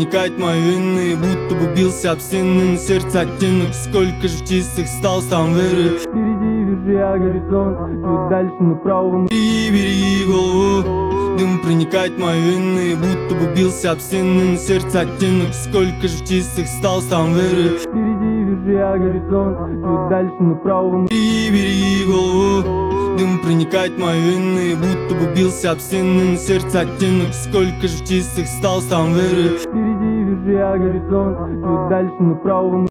проникать в мои вены, будто бы бился об стены, на сердце оттенок. Сколько же чистых стал сам веры. Впереди вижу я горизонт, чуть дальше направо. Береги голову, дым проникать в мои вены, будто бы бился об стены, на сердце оттенок. Сколько же чистых стал сам веры. Впереди вижу я горизонт, чуть дальше направо. Береги голову, дым проникать в мои вены, будто бы бился об стены, на сердце оттенок. Сколько же чистых стал сам веры. Впереди вижу я горизонт, чуть дальше направо.